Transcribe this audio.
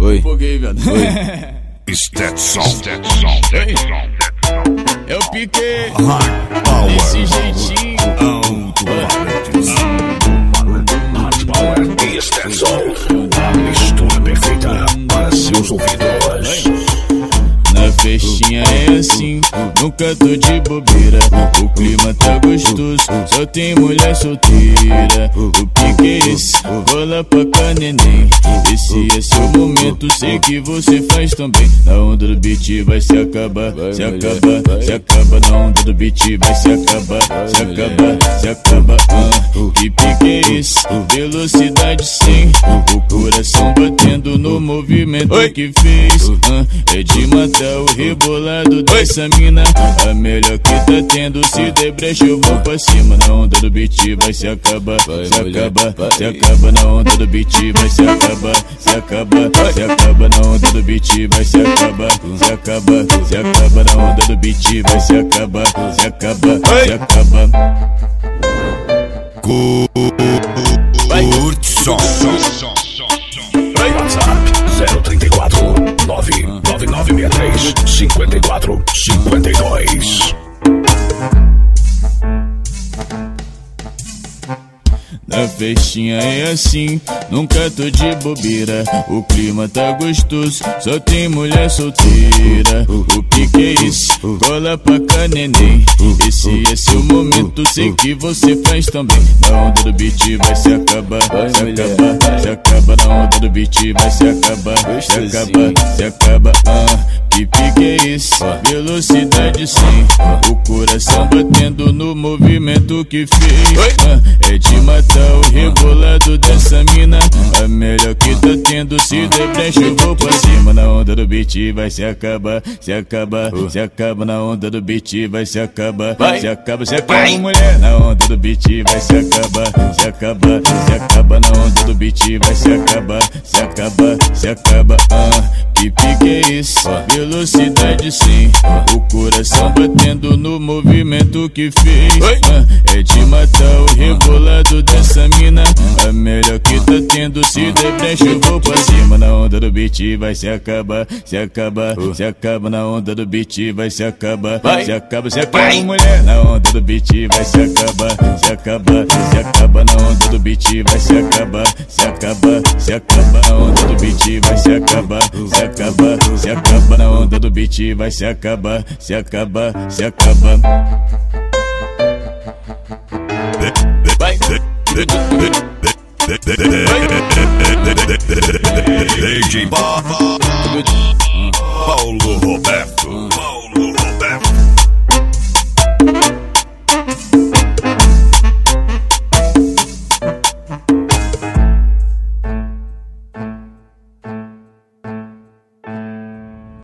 Oi. Foguei, viado. Stetson. Eu piquei desse jeitinho. Power e Stetson. Mistura perfeita para seus ouvidos. Na festinha é assim, nunca tô de bobeira. O clima tá gostoso, só tem mulher solteira. O pique é esse, bola pra cá, neném. Esse é seu momento, sei que você faz também. Na onda do beat vai se acabar, se acabar, se acaba. Na onda do beat vai se acabar, se acabar, se acaba. Que pique é esse? Velocidade 100. O coração batendo no movimento que fez. É de matar o rebolado dessa mina. A melhor que tá tendo, se der brecha eu vou pra cima. Na onda do beat vai se acabar, se acabar, se acaba. Na onda do beat vai se acabar, se acaba, se acaba. Na onda do beat vai se acabar, se acaba, se acaba. Na onda do beat vai se acabar, se acaba, se acaba. Curtson. WhatsApp 034 99963 5452. Na festinha é assim, nunca tô de bobeira. O clima tá gostoso, só tem mulher solteira. O pique é esse, cola pra cá, neném. Esse é seu momento, sei que você faz também. Na onda do beat vai se acabar, se acabar, se acaba. Na onda do beat vai se acabar, se acaba, se acaba. Que pique é esse? Velocidade 100. O coração batendo no movimento que fez. É de matar o rebolado dessa mina. A melhor que tá tendo, se der brecha eu vou pra cima. Na onda do beat vai se acabar, se acabar, se acaba. Na onda do beat vai se acabar, se acaba, se acaba, mulher. Na onda do beat vai se acabar, se acabar, se acaba. Na onda do beat vai se acabar, se acaba, se acaba. Que pique é esse? Velocidade 100. O coração batendo no movimento que fez. É de matar o rebolado dessa mina. A melhor que tá tendo, se der brecha eu vou pra cima. Na onda do beat vai se acabar, se acabar, se acaba. Na onda do beat vai se acabar, se acaba, se acaba, mulher. Na onda do beat vai se acabar, se acabar, se acaba. Na onda do beat vai se acabar, se acaba, se acaba. Na onda do beat vai se acabar, se acaba, se acaba. Na onda do beat vai se acabar, se acaba, se acaba. DJ Paulo Roberto.